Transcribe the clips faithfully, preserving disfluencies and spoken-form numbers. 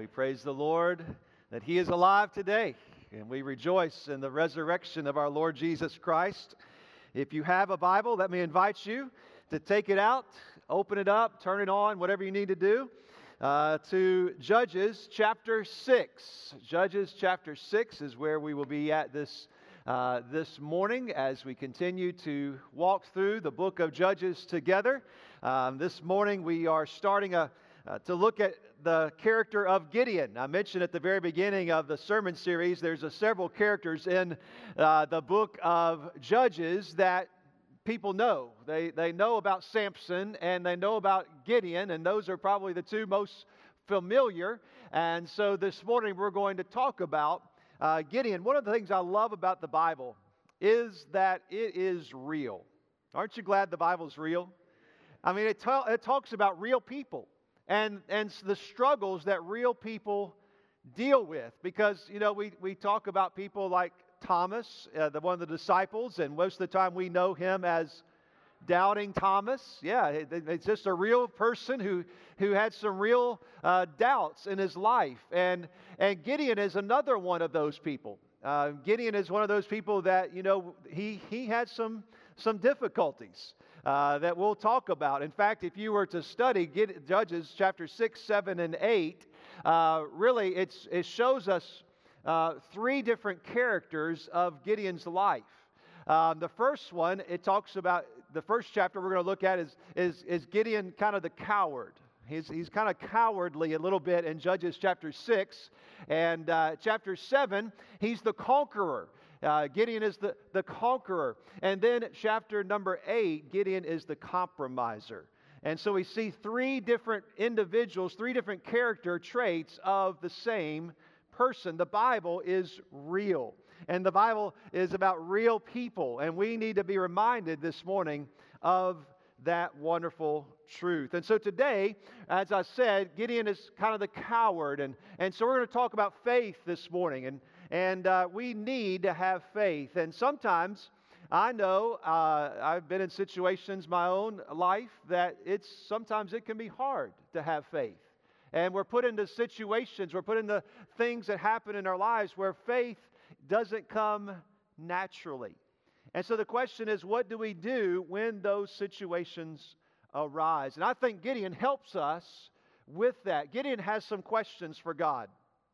We praise the Lord that He is alive today, and we rejoice in the resurrection of our Lord Jesus Christ. If you have a Bible, let me invite you to take it out, open it up, turn it on, whatever you need to do, uh, to Judges chapter six. Judges chapter six is where we will be at this uh, this morning as we continue to walk through the book of Judges together. Um, this morning we are starting a Uh, to look at the character of Gideon. I mentioned at the very beginning of the sermon series, there's a several characters in uh, the book of Judges that people know. They, they know about Samson and they know about Gideon, and those are probably the two most familiar. And so this morning we're going to talk about uh, Gideon. One of the things I love about the Bible is that it is real. Aren't you glad the Bible is real? I mean, it, ta- it talks about real people. And and the struggles that real people deal with. Because, you know, we, we talk about people like Thomas, uh, the one of the disciples, and most of the time we know him as Doubting Thomas. Yeah, it, it's just a real person who, who had some real uh, doubts in his life. And, and Gideon is another one of those people. Uh, Gideon is one of those people that, you know, he, he had some, some difficulties. Uh, that we'll talk about. In fact, if you were to study Judges chapter six, seven, and eight, uh, really it's, it shows us uh, three different characters of Gideon's life. Um, the first one, it talks about, the first chapter we're going to look at is, is, is Gideon kind of the coward. He's, he's kind of cowardly a little bit in Judges chapter six. And uh, chapter seven, he's the conqueror. Uh, Gideon is the, the conqueror. And then chapter number eight, Gideon is the compromiser. And so we see three different individuals, three different character traits of the same person. The Bible is real. And the Bible is about real people. And we need to be reminded this morning of that wonderful truth. And so today, as I said, Gideon is kind of the coward. And, and so we're going to talk about faith this morning. And And uh, we need to have faith. And sometimes, I know, uh, I've been in situations my own life that it's sometimes it can be hard to have faith. And we're put into situations, we're put into things that happen in our lives where faith doesn't come naturally. And so the question is, what do we do when those situations arise? And I think Gideon helps us with that. Gideon has some questions for God.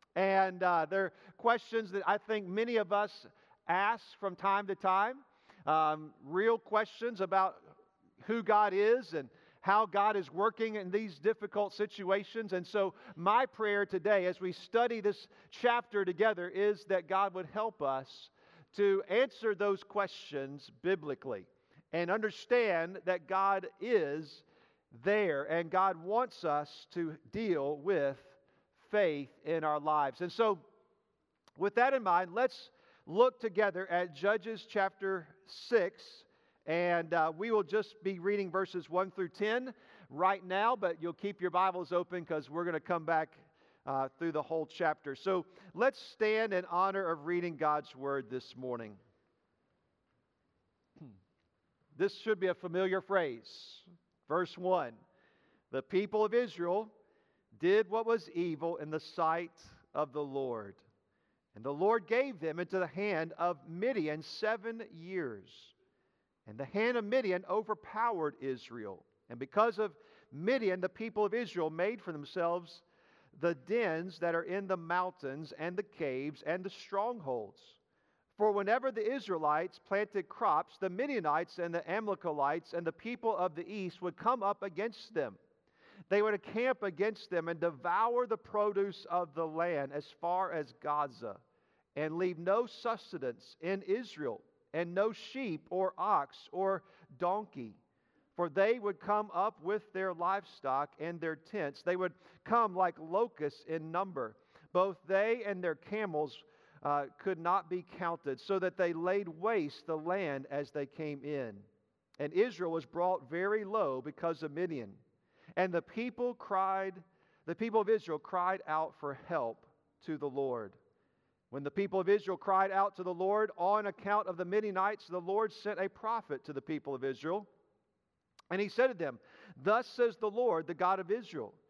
And uh, they're questions that I think many of us ask from time to time. Um, real questions about who God is and how God is working in these difficult situations. And so my prayer today as we study this chapter together is that God would help us to answer those questions biblically and understand that God is there and God wants us to deal with faith in our lives. And so, with that in mind, let's look together at Judges chapter six, and uh, we will just be reading verses one through ten right now, but you'll keep your Bibles open because we're going to come back uh, through the whole chapter. So, let's stand in honor of reading God's Word this morning. This should be a familiar phrase. Verse one, the people of Israel did what was evil in the sight of the Lord. And the Lord gave them into the hand of Midian seven years. And the hand of Midian overpowered Israel. And because of Midian, the people of Israel made for themselves the dens that are in the mountains and the caves and the strongholds. For whenever the Israelites planted crops, the Midianites and the Amalekites and the people of the east would come up against them. They would encamp against them and devour the produce of the land as far as Gaza, and leave no sustenance in Israel, and no sheep or ox or donkey. For they would come up with their livestock and their tents. They would come like locusts in number. Both they and their camels uh, could not be counted, so that they laid waste the land as they came in. And Israel was brought very low because of Midian. And the people cried, the people of Israel cried out for help to the Lord. When the people of Israel cried out to the Lord on account of the Midianites, the Lord sent a prophet to the people of Israel. And he said to them, "Thus says the Lord, the God of Israel,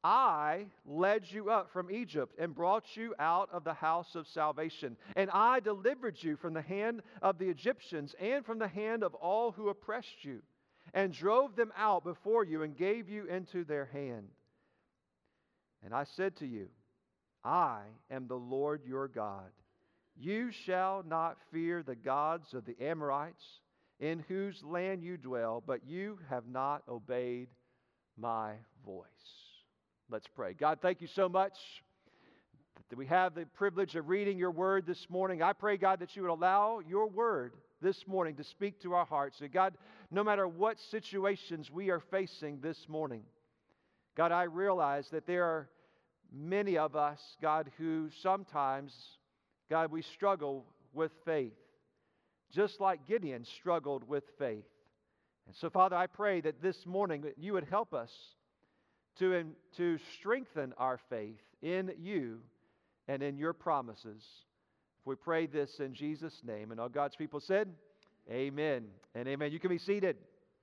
I led you up from Egypt and brought you out of the house of salvation. And I delivered you from the hand of the Egyptians and from the hand of all who oppressed you, and drove them out before you and gave you into their hand. And I said to you, I am the Lord your God. You shall not fear the gods of the Amorites, in whose land you dwell, but you have not obeyed my voice. Let's pray. God, thank you so much that we have the privilege of reading your word this morning. I pray, God, that you would allow your word this morning to speak to our hearts. And God, no matter what situations we are facing this morning, God, I realize that there are many of us, God, who sometimes, God, we struggle with faith, just like Gideon struggled with faith. And so, Father, I pray that this morning that you would help us to, to strengthen our faith in you and in your promises. We pray this in Jesus' name. And all God's people said, amen and amen. You can be seated.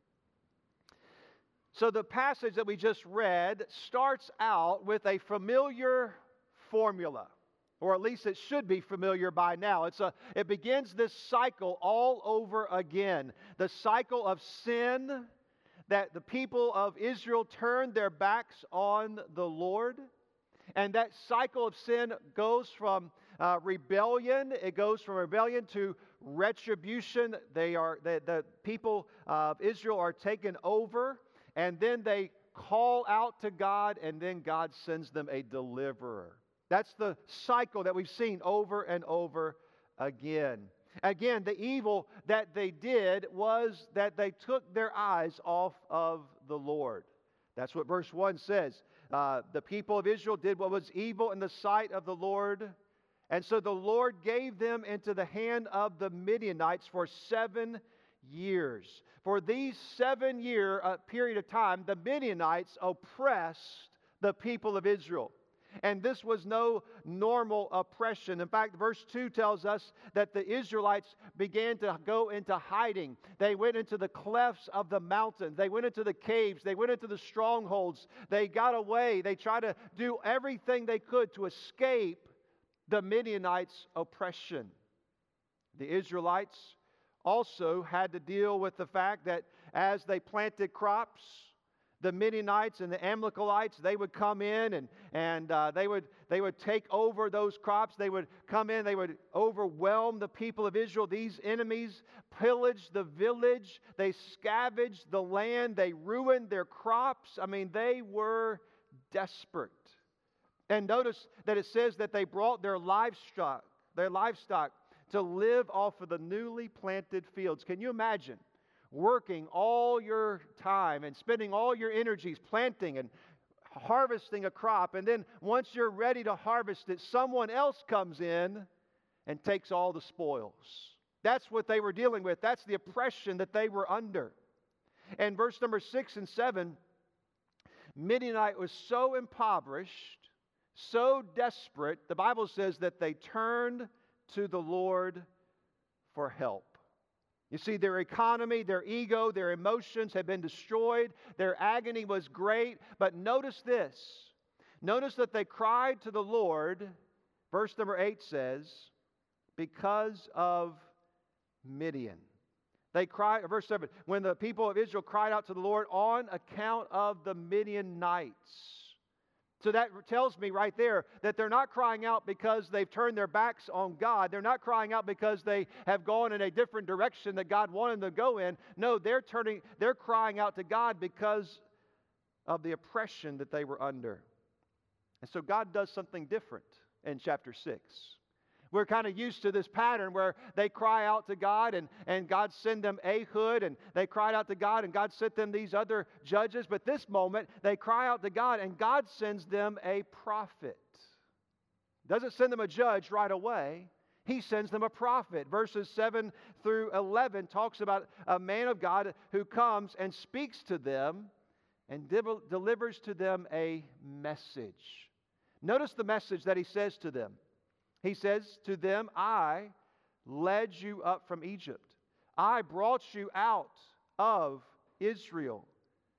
So the passage that we just read starts out with a familiar formula, or at least it should be familiar by now. It's a, it begins this cycle all over again. The cycle of sin, that the people of Israel turned their backs on the Lord. And that cycle of sin goes from uh, rebellion. It goes from rebellion to retribution. They are the, the people of Israel are taken over, and then they call out to God, and then God sends them a deliverer. That's the cycle that we've seen over and over again. Again, the evil that they did was that they took their eyes off of the Lord. That's what verse one says. Uh, the people of Israel did what was evil in the sight of the Lord. And so the Lord gave them into the hand of the Midianites for seven years. For these seven year uh, period of time, the Midianites oppressed the people of Israel. And this was no normal oppression. In fact, verse two tells us that the Israelites began to go into hiding. They went into the clefts of the mountains. They went into the caves. They went into the strongholds. They got away. They tried to do everything they could to escape the Midianites' oppression. The Israelites also had to deal with the fact that as they planted crops, the Midianites and the Amalekites, they would come in and, and uh, they would they would take over those crops. They would come in, they would overwhelm the people of Israel. These enemies pillaged the village. They scavenged the land. They ruined their crops. I mean, they were desperate. And notice that it says that they brought their livestock, their livestock to live off of the newly planted fields. Can you imagine working all your time and spending all your energies planting and harvesting a crop, and then once you're ready to harvest it, someone else comes in and takes all the spoils? That's what they were dealing with. That's the oppression that they were under. And verse number six and seven, Midianite was so impoverished, so desperate, the Bible says that they turned to the Lord for help. You see, their economy, their ego, their emotions had been destroyed. Their agony was great. But notice this. Notice that they cried to the Lord, verse number eight says, because of Midian. They cried, verse seven, when the people of Israel cried out to the Lord on account of the Midianites. So that tells me right there that they're not crying out because they've turned their backs on God. They're not crying out because they have gone in a different direction that God wanted them to go in. No, they're turning, they're crying out to God because of the oppression that they were under. And so God does something different in chapter six. We're kind of used to this pattern where they cry out to God and, and God send them Ehud, and they cried out to God and God sent them these other judges. But this moment, they cry out to God and God sends them a prophet. Doesn't send them a judge right away. He sends them a prophet. Verses seven through eleven talks about a man of God who comes and speaks to them and de- delivers to them a message. Notice the message that he says to them. He says to them, I led you up from Egypt. I brought you out of Israel.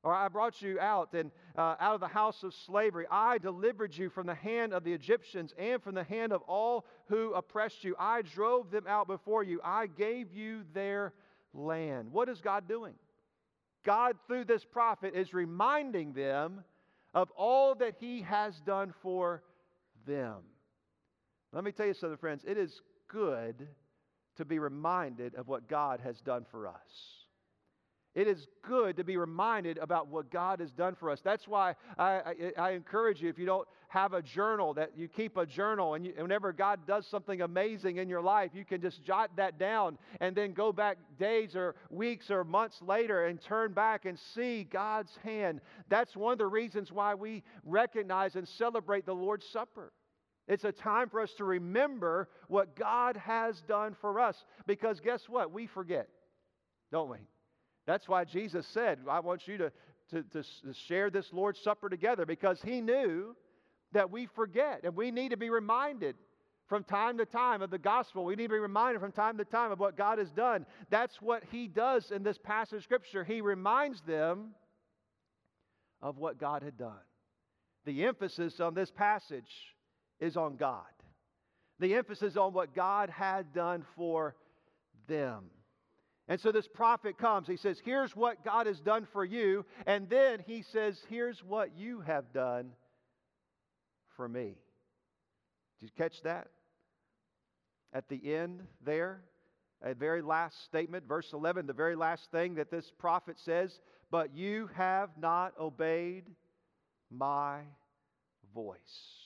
Or I brought you out and uh, out of the house of slavery. I delivered you from the hand of the Egyptians and from the hand of all who oppressed you. I drove them out before you. I gave you their land. What is God doing? God, through this prophet, is reminding them of all that He has done for them. Let me tell you something, friends. It is good to be reminded of what God has done for us. It is good to be reminded about what God has done for us. That's why I, I, I encourage you, if you don't have a journal, that you keep a journal, and, you, and whenever God does something amazing in your life, you can just jot that down and then go back days or weeks or months later and turn back and see God's hand. That's one of the reasons why we recognize and celebrate the Lord's Supper. It's a time for us to remember what God has done for us. Because guess what? We forget, don't we? That's why Jesus said, I want you to, to, to share this Lord's Supper together, because He knew that we forget, and we need to be reminded from time to time of the gospel. We need to be reminded from time to time of what God has done. That's what He does in this passage of Scripture. He reminds them of what God had done. The emphasis on this passage is on God. The emphasis on what God had done for them. And so this prophet comes. He says, here's what God has done for you. And then he says, here's what you have done for me. Did you catch that? At the end there, a very last statement, verse eleven, the very last thing that this prophet says, but you have not obeyed my voice.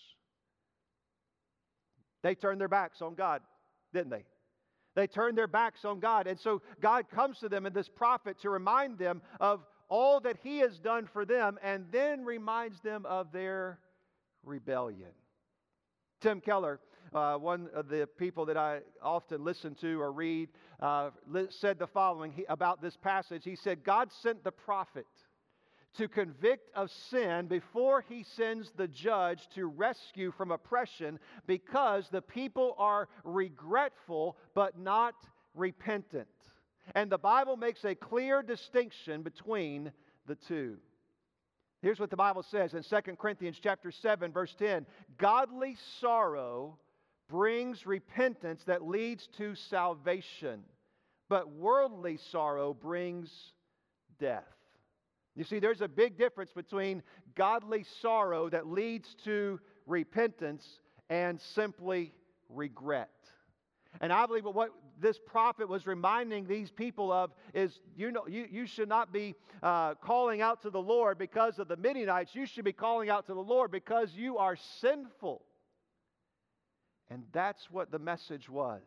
They turned their backs on God, didn't they? They turned their backs on God. And so God comes to them in this prophet to remind them of all that He has done for them, and then reminds them of their rebellion. Tim Keller, uh, one of the people that I often listen to or read, uh, said the following about this passage. He said, God sent the prophet to convict of sin before He sends the judge to rescue from oppression, because the people are regretful but not repentant. And the Bible makes a clear distinction between the two. Here's what the Bible says in Second Corinthians chapter seven, verse ten. Godly sorrow brings repentance that leads to salvation, but worldly sorrow brings death. You see, there's a big difference between godly sorrow that leads to repentance and simply regret. And I believe what this prophet was reminding these people of is, you know, you, you should not be uh, calling out to the Lord because of the Midianites. You should be calling out to the Lord because you are sinful. And that's what the message was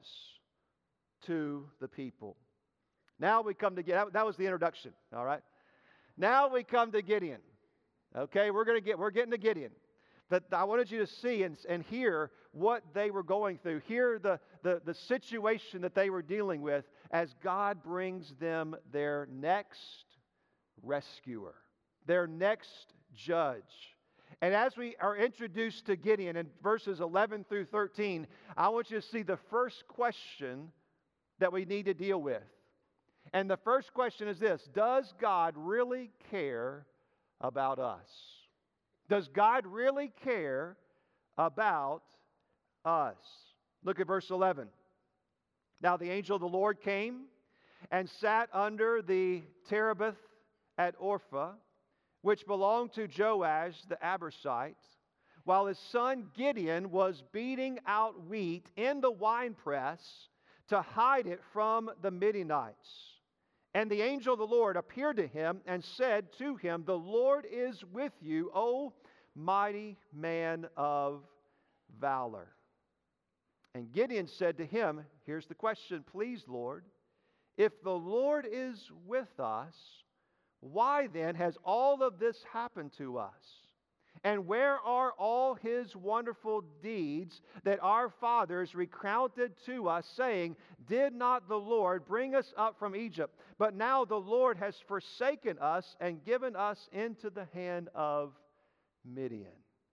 to the people. Now we come to get, that was the introduction, all right? Now we come to Gideon. Okay, we're going to get we're getting to Gideon. But I wanted you to see and, and hear what they were going through. Hear the, the, the situation that they were dealing with as God brings them their next rescuer, their next judge. And as we are introduced to Gideon in verses eleven through thirteen, I want you to see the first question that we need to deal with. And the first question is this: does God really care about us? Does God really care about us? Look at verse eleven. Now the angel of the Lord came and sat under the terebinth at Ophrah, which belonged to Joash the Abiezrite, while his son Gideon was beating out wheat in the winepress to hide it from the Midianites. And the angel of the Lord appeared to him and said to him, the Lord is with you, O mighty man of valor. And Gideon said to him, here's the question, please, Lord, if the Lord is with us, why then has all of this happened to us? And where are all His wonderful deeds that our fathers recounted to us, saying, did not the Lord bring us up from Egypt? But now the Lord has forsaken us and given us into the hand of Midian.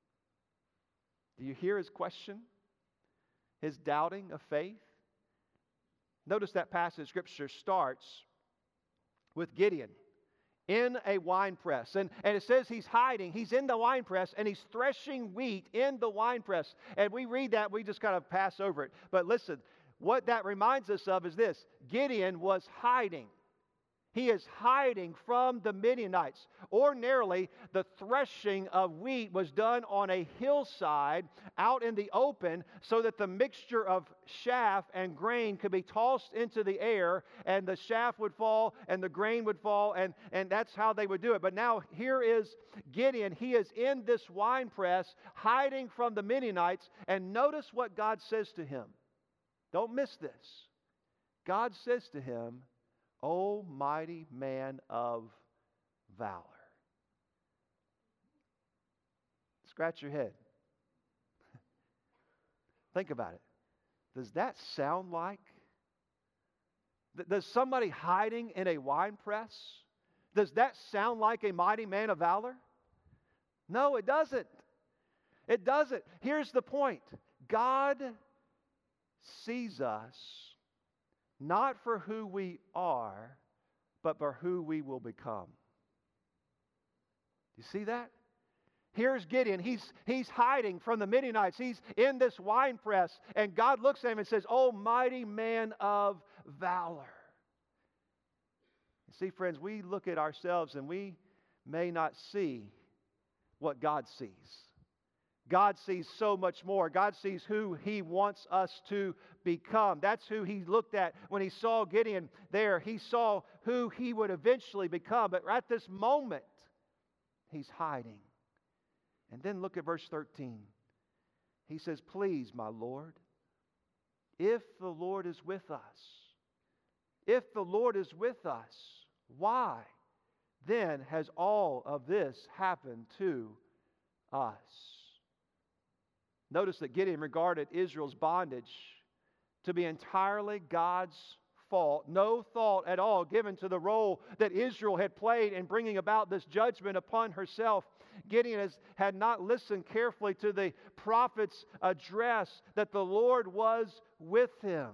Do you hear his question? His doubting of faith? Notice that passage of Scripture starts with Gideon in a wine press. And, and it says he's hiding. He's in the wine press, and he's threshing wheat in the wine press. And we read that, we just kind of pass over it. But listen, what that reminds us of is this. Gideon was hiding. He is hiding from the Midianites. Ordinarily, the threshing of wheat was done on a hillside out in the open so that the mixture of chaff and grain could be tossed into the air, and the chaff would fall and the grain would fall, and, and that's how they would do it. But now here is Gideon. He is in this wine press hiding from the Midianites, and notice what God says to him. Don't miss this. God says to him, O mighty man of valor. Scratch your head. Think about it. Does that sound like? Does somebody hiding in a wine press? Does that sound like a mighty man of valor? No, it doesn't. It doesn't. Here's the point. God sees us not for who we are, but for who we will become. You see that? Here's Gideon. He's, he's hiding from the Midianites. He's in this wine press. And God looks at him and says, "O mighty man of valor." You see, friends, we look at ourselves and we may not see what God sees. God sees so much more. God sees who He wants us to become. That's who He looked at when He saw Gideon there. He saw who he would eventually become. But at this moment, he's hiding. And then look at verse thirteen. He says, "Please, my Lord, if the Lord is with us, if the Lord is with us, why then has all of this happened to us?" Notice that Gideon regarded Israel's bondage to be entirely God's fault. No thought at all given to the role that Israel had played in bringing about this judgment upon herself. Gideon has, had not listened carefully to the prophet's address that the Lord was with him.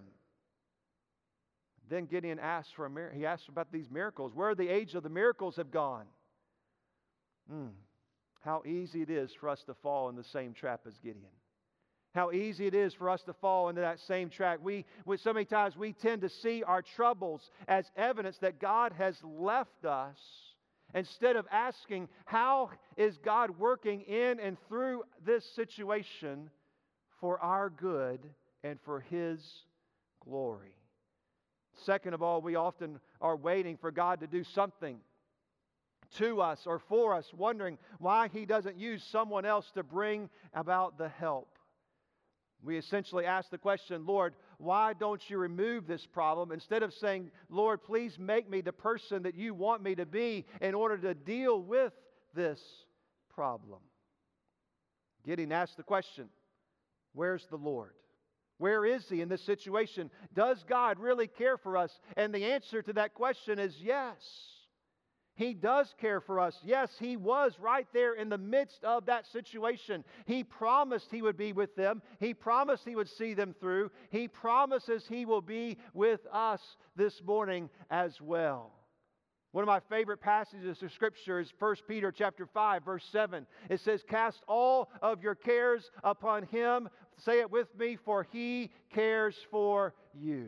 Then Gideon asked for a miracle. He asked about these miracles. Where the age of the miracles have gone. Hmm. How easy it is for us to fall in the same trap as Gideon. How easy it is for us to fall into that same track. We, we, so many times we tend to see our troubles as evidence that God has left us, instead of asking, how is God working in and through this situation for our good and for His glory? Second of all, we often are waiting for God to do something to us or for us, wondering why He doesn't use someone else to bring about the help. We essentially ask the question, "Lord, why don't you remove this problem?" Instead of saying, "Lord, please make me the person that you want me to be in order to deal with this problem." Gideon asked the question, where's the Lord? Where is He in this situation? Does God really care for us? And the answer to that question is yes. He does care for us. Yes, He was right there in the midst of that situation. He promised He would be with them. He promised He would see them through. He promises He will be with us this morning as well. One of my favorite passages of Scripture is First Peter chapter five, verse seven. It says, "Cast all of your cares upon Him." Say it with me, "For He cares for you."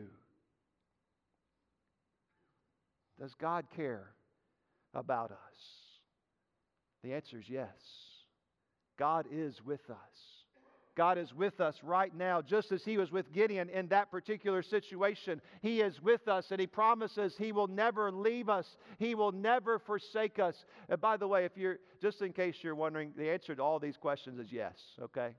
Does God care about us? The answer is yes. God is with us. God is with us right now, just as He was with Gideon in that particular situation. He is with us, and He promises He will never leave us. He will never forsake us. And by the way, if you're just in case you're wondering, the answer to all these questions is yes, okay?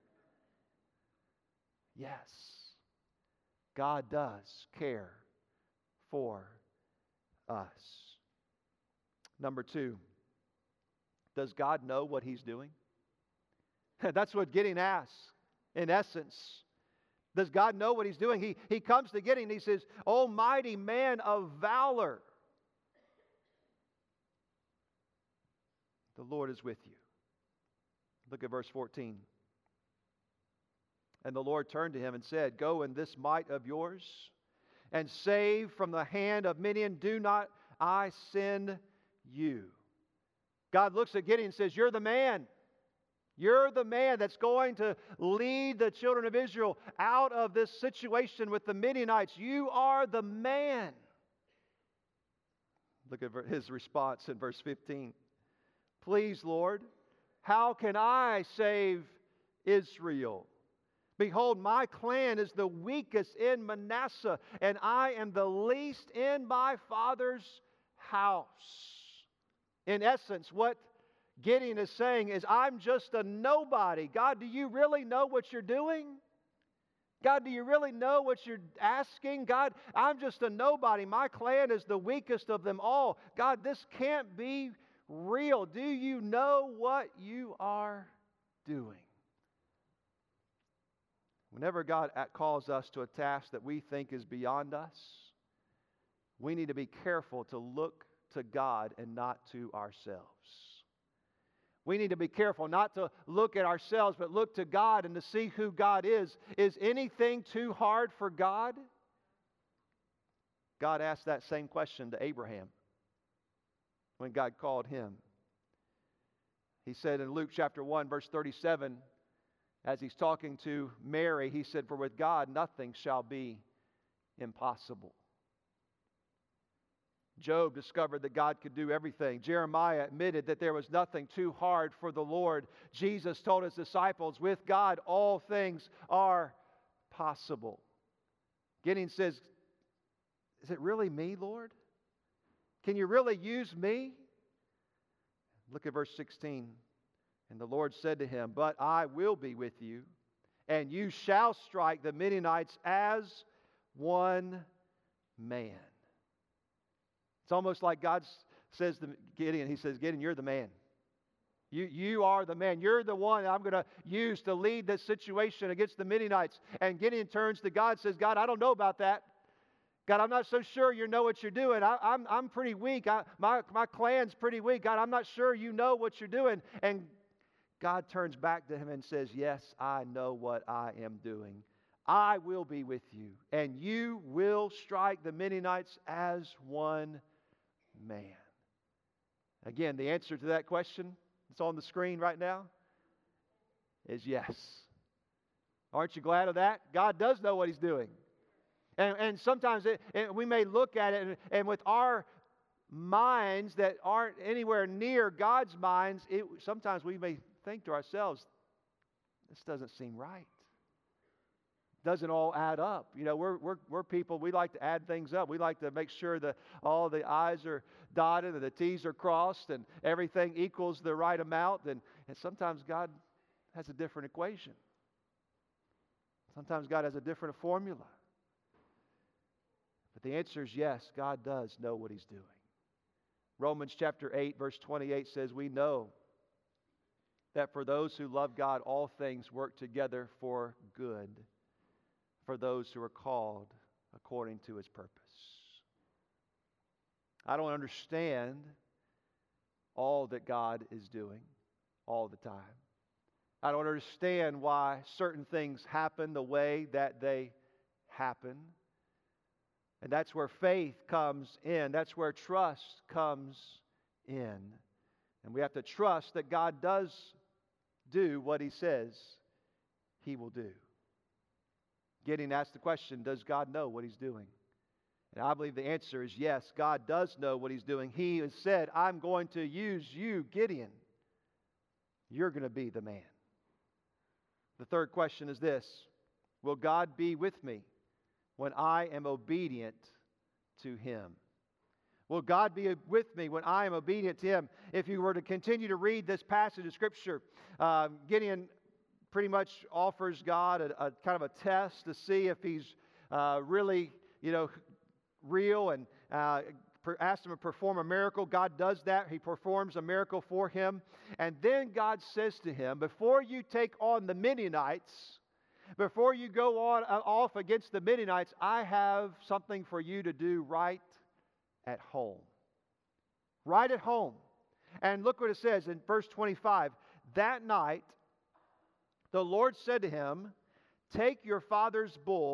Yes. God does care for us. Number two, does God know what He's doing? That's what Gideon asks, in essence. Does God know what He's doing? He, he comes to Gideon and he says, "O mighty man of valor, the Lord is with you." Look at verse fourteen. "And the Lord turned to him and said, Go in this might of yours, and save from the hand of Midian. Do not I send you. God looks at Gideon and says, you're the man. You're the man that's going to lead the children of Israel out of this situation with the Midianites. You are the man. Look at his response in verse fifteen. Please, Lord, how can I save Israel? Behold, my clan is the weakest in Manasseh, and I am the least in my father's house. In essence, what Gideon is saying is, I'm just a nobody. God, do you really know what you're doing? God, do you really know what you're asking? God, I'm just a nobody. My clan is the weakest of them all. God, this can't be real. Do you know what you are doing? Whenever God calls us to a task that we think is beyond us, we need to be careful to look to God and not to ourselves. We need to be careful not to look at ourselves, but look to God and to see who God is. Is anything too hard for God? God asked that same question to Abraham when God called him. He said in Luke chapter one, verse thirty-seven, as he's talking to Mary, he said, for with God nothing shall be impossible. Job discovered that God could do everything. Jeremiah admitted that there was nothing too hard for the Lord. Jesus told his disciples, with God all things are possible. Gideon says, is it really me, Lord? Can you really use me? Look at verse sixteen. And the Lord said to him, but I will be with you, and you shall strike the Midianites as one man. It's almost like God says to Gideon, he says, Gideon, you're the man. You, you are the man. You're the one I'm going to use to lead this situation against the Midianites. And Gideon turns to God and says, God, I don't know about that. God, I'm not so sure you know what you're doing. I, I'm, I'm pretty weak. I, my, my clan's pretty weak. God, I'm not sure you know what you're doing. And God turns back to him and says, yes, I know what I am doing. I will be with you, and you will strike the Midianites as one man. Again, the answer to that question that's on the screen right now is yes. Aren't you glad of that? God does know what He's doing. And, and sometimes it, it, we may look at it, and, and with our minds that aren't anywhere near God's minds, it, sometimes we may think to ourselves, this doesn't seem right. Doesn't all add up. You know, we're, we're, we're people, we like to add things up. We like to make sure that all the I's are dotted and the T's are crossed and everything equals the right amount. And, and sometimes God has a different equation. Sometimes God has a different formula. But the answer is yes, God does know what He's doing. Romans chapter eight, verse twenty-eight says, we know that for those who love God, all things work together for good, for those who are called according to His purpose. I don't understand all that God is doing all the time. I don't understand why certain things happen the way that they happen. And that's where faith comes in. That's where trust comes in. And we have to trust that God does do what He says He will do. Getting asked the question, does God know what He's doing? And I believe the answer is yes, God does know what He's doing. He has said, I'm going to use you, Gideon. You're going to be the man. The third question is this: will God be with me when I am obedient to Him? Will God be with me when I am obedient to Him? If you were to continue to read this passage of Scripture, uh, Gideon pretty much offers God a, a kind of a test to see if He's uh, really, you know, real, and uh, asks him to perform a miracle. God does that. He performs a miracle for him. And then God says to him, before you take on the Midianites, before you go on uh, off against the Midianites, I have something for you to do right at home. Right at home. And look what it says in verse twenty-five. That night, the Lord said to him, take your father's bull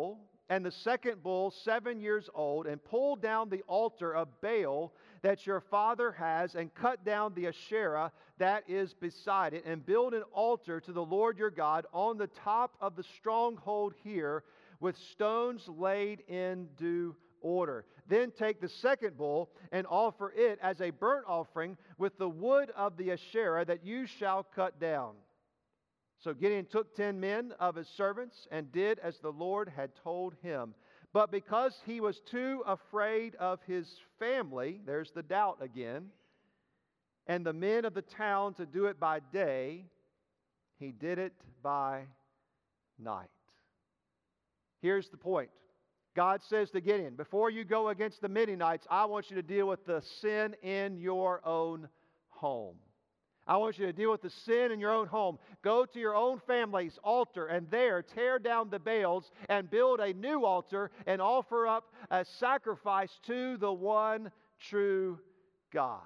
and the second bull seven years old, and pull down the altar of Baal that your father has, and cut down the Asherah that is beside it, and build an altar to the Lord your God on the top of the stronghold here, with stones laid in due order. Then take the second bull and offer it as a burnt offering with the wood of the Asherah that you shall cut down. So Gideon took ten men of his servants and did as the Lord had told him. But because he was too afraid of his family, there's the doubt again, and the men of the town to do it by day, he did it by night. Here's the point. God says to Gideon, before you go against the Midianites, I want you to deal with the sin in your own home. I want you to deal with the sin in your own home. Go to your own family's altar and there tear down the Baals and build a new altar and offer up a sacrifice to the one true God.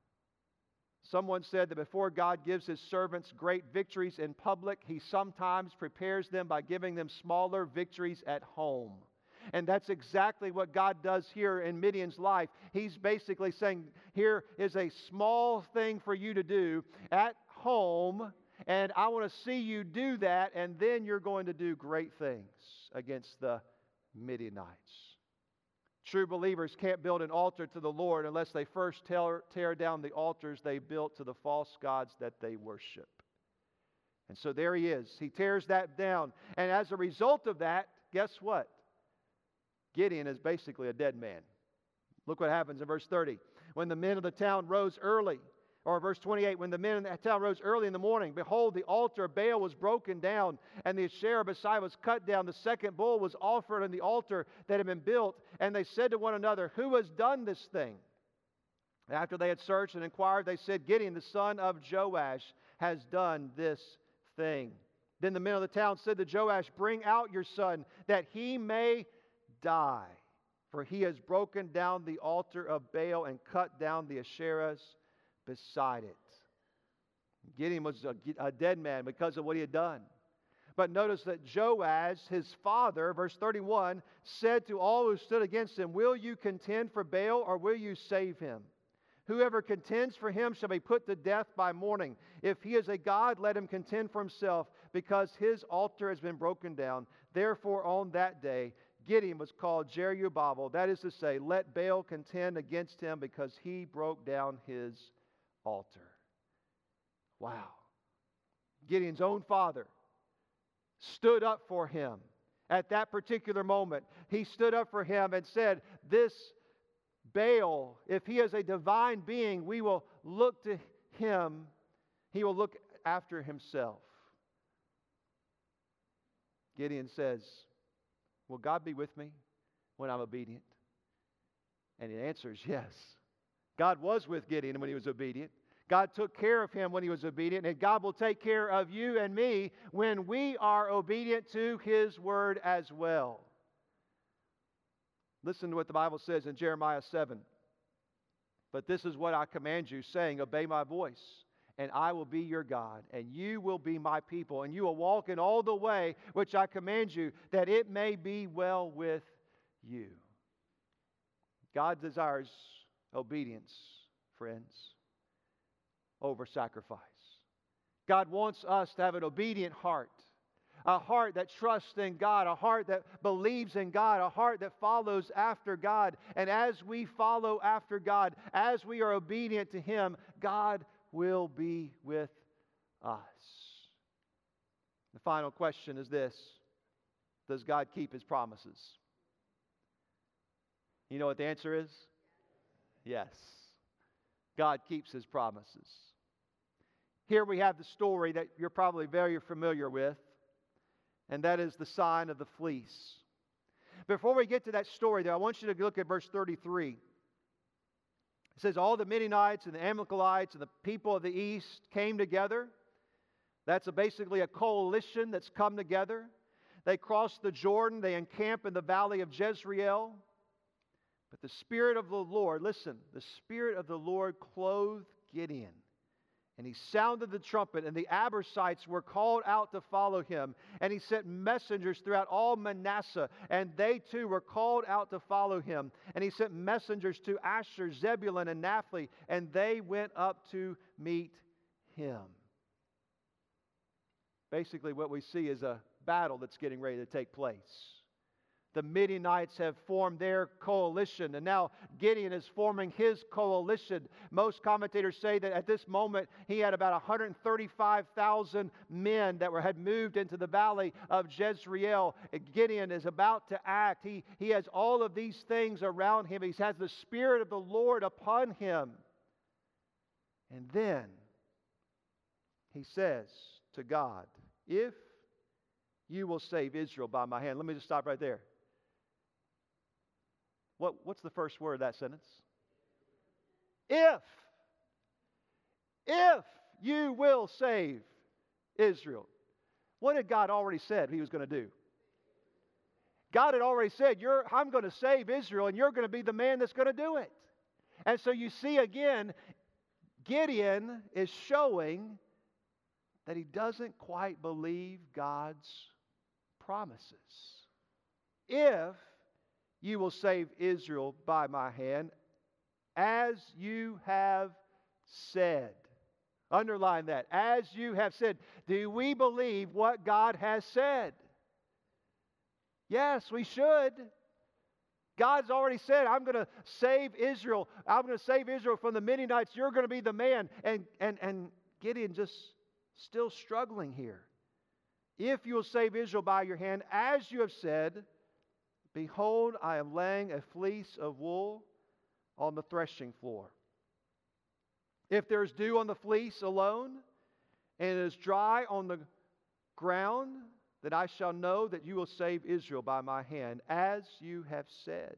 Someone said that before God gives His servants great victories in public, He sometimes prepares them by giving them smaller victories at home. And that's exactly what God does here in Midian's life. He's basically saying, here is a small thing for you to do at home, and I want to see you do that, and then you're going to do great things against the Midianites. True believers can't build an altar to the Lord unless they first tear, tear down the altars they built to the false gods that they worship. And so there he is. He tears that down. And as a result of that, guess what? Gideon is basically a dead man. Look what happens in verse thirty. When the men of the town rose early, or verse twenty-eight, when the men of the town rose early in the morning, behold, the altar of Baal was broken down, and the Asherah beside was cut down. The second bull was offered on the altar that had been built, and they said to one another, who has done this thing? After they had searched and inquired, they said, Gideon, the son of Joash, has done this thing. Then the men of the town said to Joash, bring out your son, that he may die, for he has broken down the altar of Baal and cut down the Asherahs beside it. Gideon was a, a dead man because of what he had done. But notice that Joash, his father, verse thirty-one, said to all who stood against him, will you contend for Baal, or will you save him? Whoever contends for him shall be put to death by morning. If he is a god, let him contend for himself, because his altar has been broken down. Therefore on that day Gideon was called Jerubbaal, that is to say, let Baal contend against him, because he broke down his altar. Wow. Gideon's own father stood up for him at that particular moment. He stood up for him and said, this Baal, if he is a divine being, we will look to him. He will look after himself. Gideon says, will God be with me when I'm obedient? And the answer is yes. God was with Gideon when he was obedient. God took care of him when he was obedient. And God will take care of you and me when we are obedient to His word as well. Listen to what the Bible says in Jeremiah seven. But this is what I command you, saying, obey my voice, and I will be your God, and you will be my people, and you will walk in all the way which I command you, that it may be well with you. God desires obedience, friends, over sacrifice. God wants us to have an obedient heart, a heart that trusts in God, a heart that believes in God, a heart that follows after God. And as we follow after God, as we are obedient to Him, God will be with us. The final question is this: does God keep His promises? You know what the answer is? Yes. God keeps His promises. Here we have the story that you're probably very familiar with, and that is the sign of the fleece. Before we get to that story, though, I want you to look at verse thirty-three. It says, all the Midianites and the Amalekites and the people of the east came together. That's a, basically a coalition that's come together. They crossed the Jordan. They encamp in the valley of Jezreel. But the Spirit of the Lord, listen, the Spirit of the Lord clothed Gideon, And he sounded the trumpet, and the Abarsites were called out to follow him. And he sent messengers throughout all Manasseh, and they too were called out to follow him. And he sent messengers to Asher, Zebulun, and Naphtali, and they went up to meet him. Basically, what we see is a battle that's getting ready to take place. The Midianites have formed their coalition, and now Gideon is forming his coalition. Most commentators say that at this moment he had about one hundred thirty-five thousand men that were, had moved into the valley of Jezreel. Gideon is about to act. He, he has all of these things around him. He has the Spirit of the Lord upon him. And then he says to God, if you will save Israel by my hand. Let me just stop right there. What, what's the first word of that sentence? If. If you will save Israel. What had God already said he was going to do? God had already said, you're, I'm going to save Israel, and you're going to be the man that's going to do it. And so you see again, Gideon is showing that he doesn't quite believe God's promises. If you will save Israel by my hand, as you have said. Underline that. As you have said. Do we believe what God has said? Yes, we should. God's already said, I'm going to save Israel. I'm going to save Israel from the Midianites. You're going to be the man. And, and, and Gideon just still struggling here. If you will save Israel by your hand, as you have said, behold, I am laying a fleece of wool on the threshing floor. If there is dew on the fleece alone, and it is dry on the ground, then I shall know that you will save Israel by my hand, as you have said.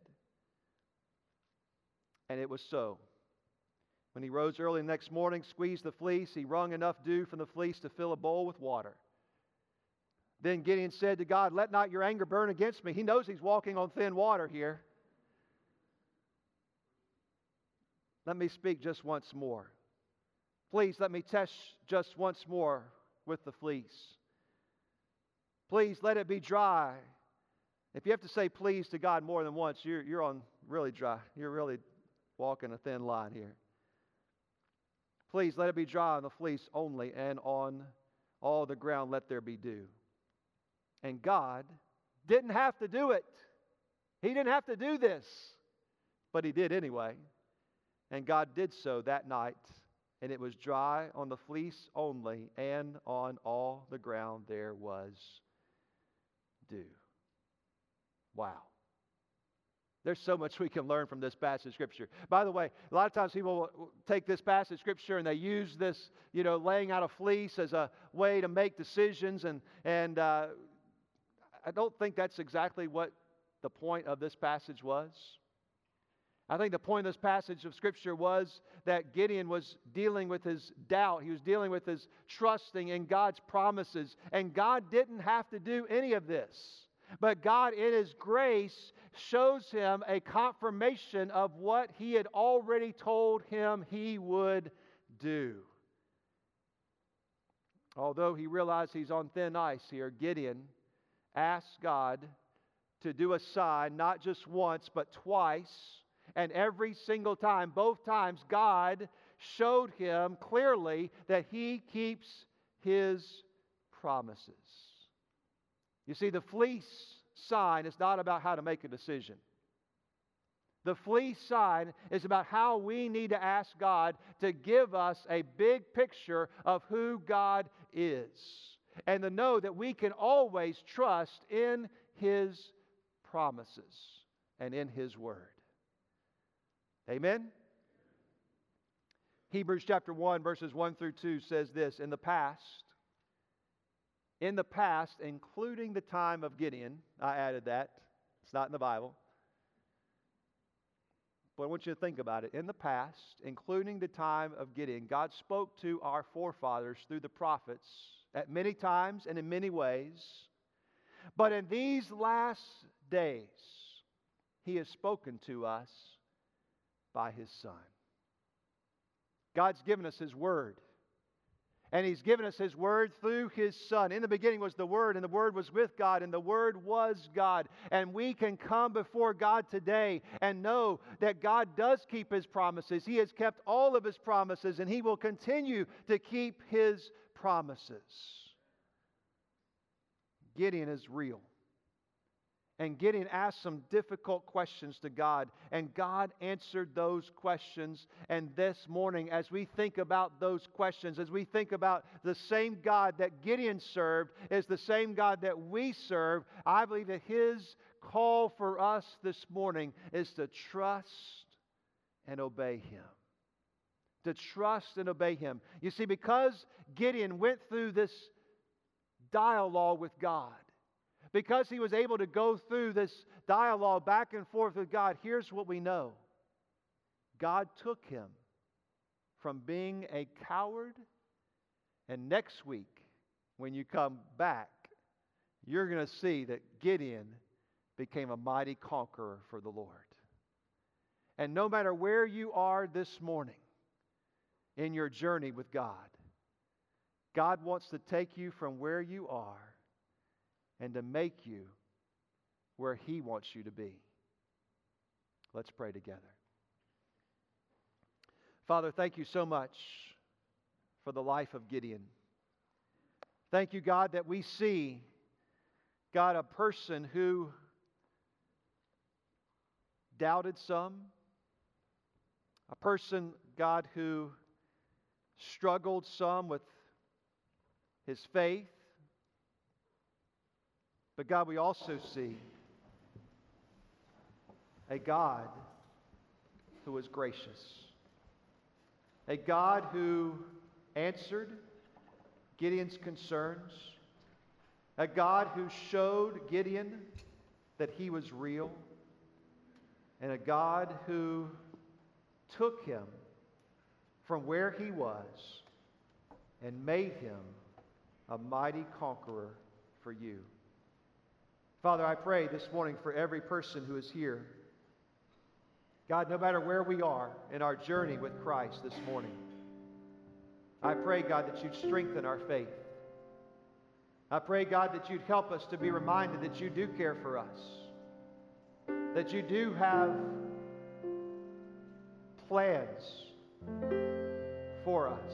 And it was so. When he rose early the next morning, squeezed the fleece, he wrung enough dew from the fleece to fill a bowl with water. Then Gideon said to God, let not your anger burn against me. He knows he's walking on thin water here. Let me speak just once more. Please let me test just once more with the fleece. Please let it be dry. If you have to say please to God more than once, you're, you're on really dry. You're really walking a thin line here. Please let it be dry on the fleece only, and on all the ground let there be dew. And God didn't have to do it. He didn't have to do this. But He did anyway. And God did so that night. And it was dry on the fleece only, and on all the ground there was dew. Wow. There's so much we can learn from this passage of Scripture. By the way, a lot of times people take this passage of Scripture and they use this, you know, laying out a fleece as a way to make decisions. And, and uh, I don't think that's exactly what the point of this passage was. I think the point of this passage of Scripture was that Gideon was dealing with his doubt. He was dealing with his trusting in God's promises. And God didn't have to do any of this. But God, in His grace, shows him a confirmation of what He had already told him He would do. Although he realized he's on thin ice here, Gideon asked God to do a sign, not just once, but twice. And every single time, both times, God showed him clearly that He keeps His promises. You see, the fleece sign is not about how to make a decision. The fleece sign is about how we need to ask God to give us a big picture of who God is. And to know that we can always trust in His promises and in His Word. Amen? Hebrews chapter one, verses one through two says this, In the past, in the past, including the time of Gideon, I added that. It's not in the Bible. But I want you to think about it. In the past, including the time of Gideon, God spoke to our forefathers through the prophets at many times and in many ways. But in these last days, He has spoken to us by His Son. God's given us His Word. And He's given us His Word through His Son. In the beginning was the Word, and the Word was with God, and the Word was God. And we can come before God today and know that God does keep His promises. He has kept all of His promises, and He will continue to keep His promises. Gideon is real. And Gideon asked some difficult questions to God, and God answered those questions. And this morning, as we think about those questions, as we think about the same God that Gideon served is the same God that we serve, I believe that His call for us this morning is to trust and obey Him. To trust and obey Him. You see, because Gideon went through this dialogue with God, because he was able to go through this dialogue back and forth with God, here's what we know. God took him from being a coward, and next week, when you come back, you're going to see that Gideon became a mighty conqueror for the Lord. And no matter where you are this morning in your journey with God, God wants to take you from where you are and to make you where He wants you to be. Let's pray together. Father, thank you so much for the life of Gideon. Thank you, God, that we see, God, a person who doubted some, a person, God, who struggled some with his faith. But God, we also see a God who is gracious. A God who answered Gideon's concerns. A God who showed Gideon that he was real. And a God who took him from where he was and made him a mighty conqueror for you. Father, I pray this morning for every person who is here. God, no matter where we are in our journey with Christ this morning, I pray, God, that you'd strengthen our faith. I pray, God, that you'd help us to be reminded that you do care for us, that you do have plans for us.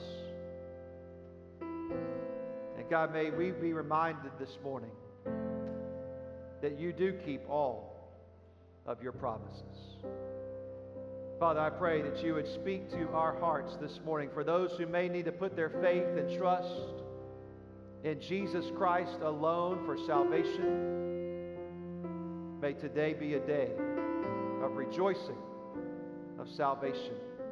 And God, may we be reminded this morning that you do keep all of your promises. Father, I pray that you would speak to our hearts this morning for those who may need to put their faith and trust in Jesus Christ alone for salvation. May today be a day of rejoicing, of salvation.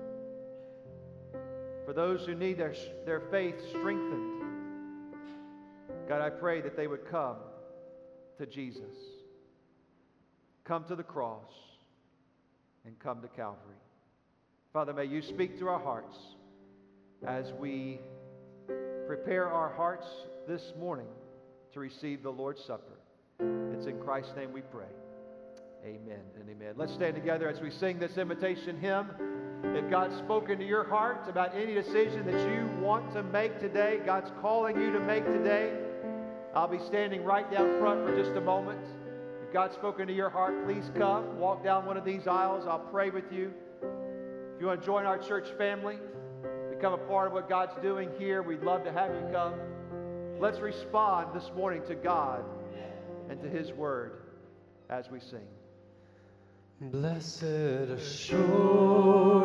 For those who need their, their faith strengthened, God, I pray that they would come to Jesus, come to the cross, and come to Calvary. Father, may you speak to our hearts as we prepare our hearts this morning to receive the Lord's Supper. It's in Christ's name we pray. Amen and amen. Let's stand together as we sing this invitation hymn. If God's spoken to your heart about any decision that you want to make today, God's calling you to make today, I'll be standing right down front for just a moment. If God's spoken to your heart, please come. Walk down one of these aisles. I'll pray with you. If you want to join our church family, become a part of what God's doing here, we'd love to have you come. Let's respond this morning to God and to His Word as we sing. Blessed assurance.